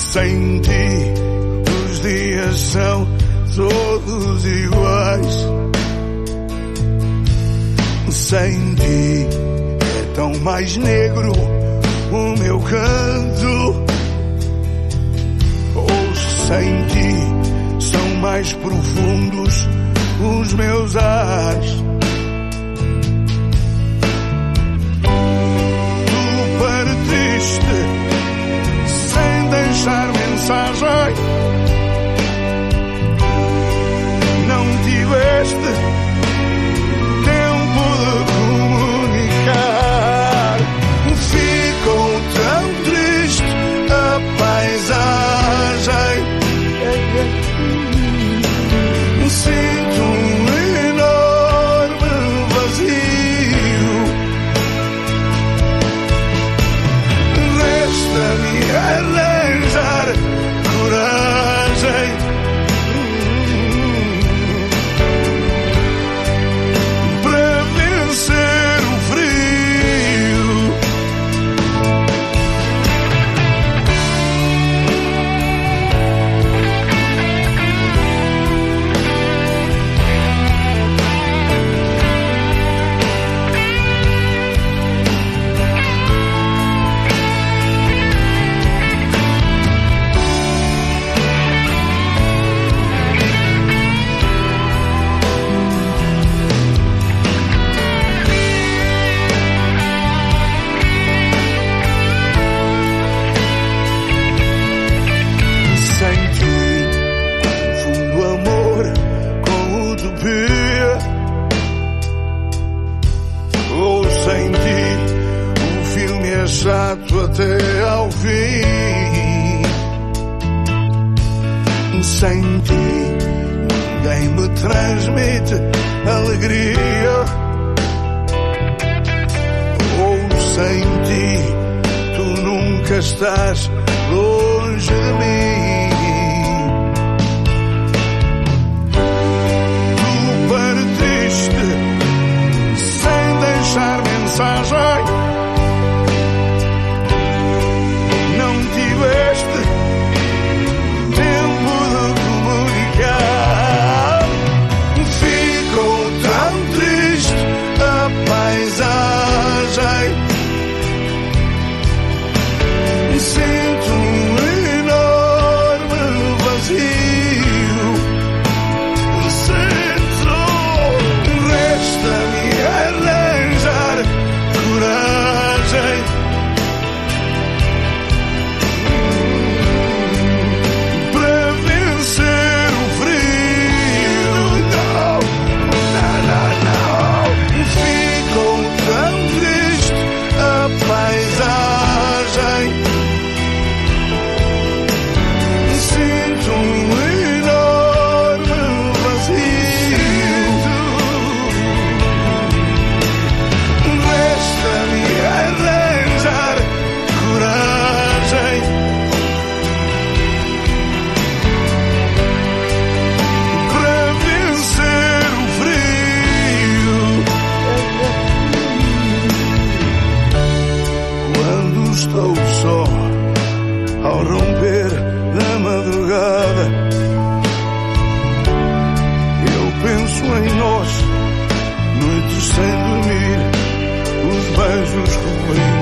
Sem ti os dias são todos iguais. Sem ti é tão mais negro o meu canto. Sem ti são mais profundos os meus ares. Tu partiste sem deixar mensagem. Não tiveste tempo de comunicar. Ficou tão triste a paisagem. Sinto um enorme vazio. Resta-me arranjar coragem para vencer o frio. Ou sem ti o filme é chato até ao fim. Sem ti ninguém me transmite alegria. Ou sem ti tu nunca estás longe de mim. Mensagem. Não tiveste tempo de comunicar. Ficou tão triste a paisagem. Sinto um enorme vazio. Sinto, resta-me arranjar coragem para vencer o frio. Não, não, não. Ficou tão triste a paisagem. Sinto um enorme vazio. Resta-me arranjar coragem para vencer o frio. Quando estou só ao romper da madrugada, eu penso em nós, noites sem dormir, os beijos cobrindo